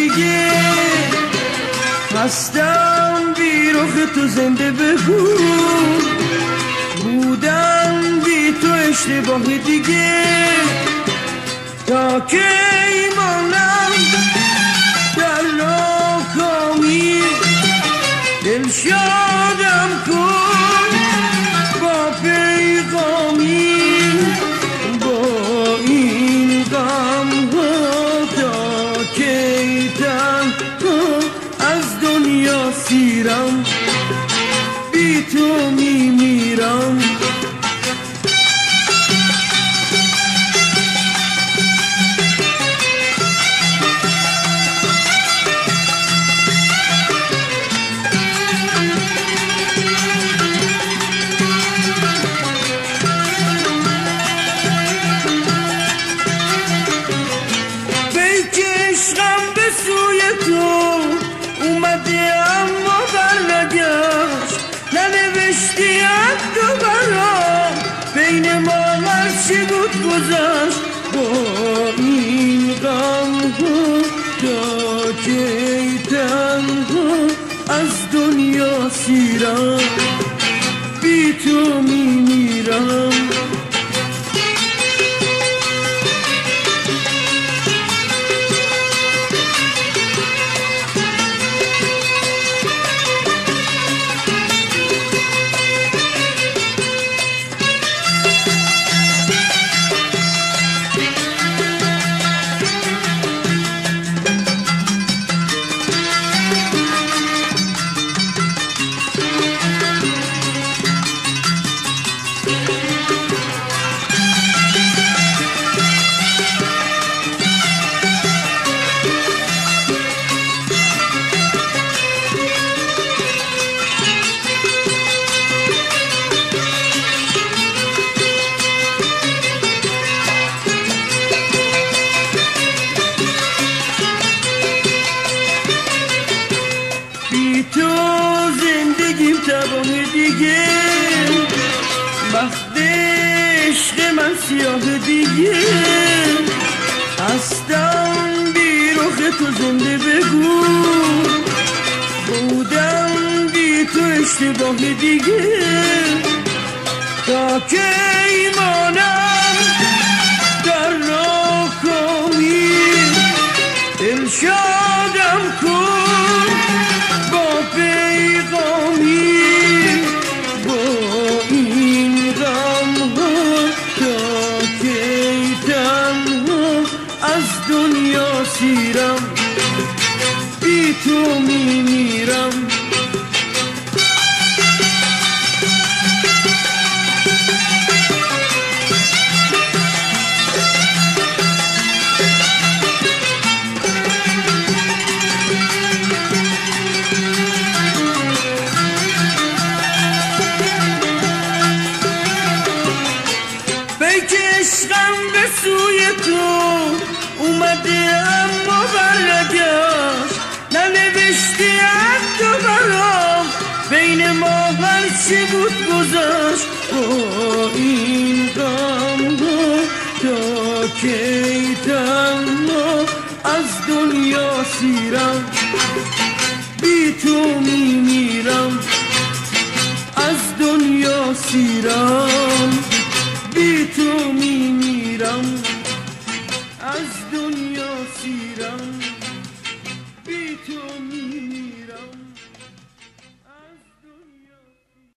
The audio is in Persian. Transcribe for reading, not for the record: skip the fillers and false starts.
دیگه هستم بی رخ تو زنده بگو بودم بی تو اشتباه دیگه تا که ایمانم در ناکامی دل شادم کن با پیغامی با این غم ها تا کی تنها از دنیا سیرم بی تو میمیرم بین ما هرچی بود گذشت با این غم ها تا کی تنها از دنیا سیرم بی تو میمیرم تو زندگیم تباه دیگه وقت عشق من سیاه دیگه هستم بی رخ تو زنده بگو بودم بی تو اشتباه دیگه تا که ایمانم در ناکامی دل شادم کن پیغامی با این غم ها تا کی تنها از دنیا سیرم بی تو میمیرم عشقم به سوی تو اومده اما برگشت ننوشتی از تو برام بین ما هرچی بود گذشت با این غم ها تا کی تنها از دنیا سیرم بی تو میمیرم از دنیا سیرم